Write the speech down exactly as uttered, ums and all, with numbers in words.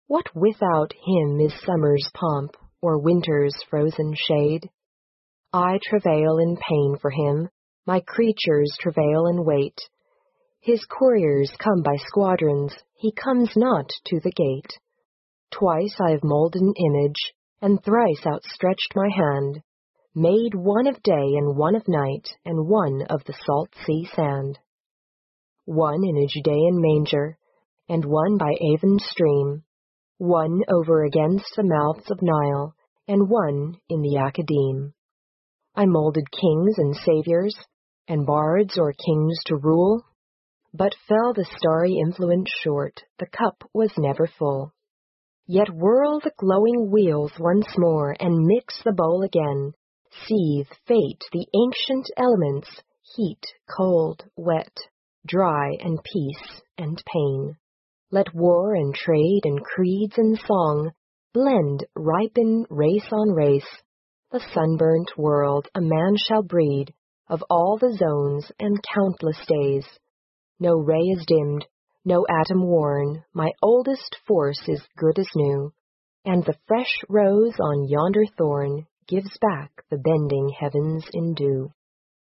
What without him is summer's pomp, or winter's frozen shade? I travail in pain for him, my creatures travail and wait. His couriers come by squadrons, he comes not to the gate. Twice I have molded an image, and thrice outstretched my hand, made one of day and one of night, and one of the salt sea sand. One in a Judean manger, and one by Avon's stream, one over against the mouths of Nile, and one in the Academe. I molded kings and saviors, and bards or kings to rule, but fell the starry influence short, the cup was never full. Yet whirl the glowing wheels once more, and mix the bowl again, seethe fate the ancient elements, heat, cold, wet, dry, and peace, and pain. Let war and trade and creeds and song blend, ripen, race on race. The sunburnt world a man shall breed, of all the zones and countless days. No ray is dimmed, no atom worn, my oldest force is good as new, and the fresh rose on yonder thorn gives back the bending heavens in dew.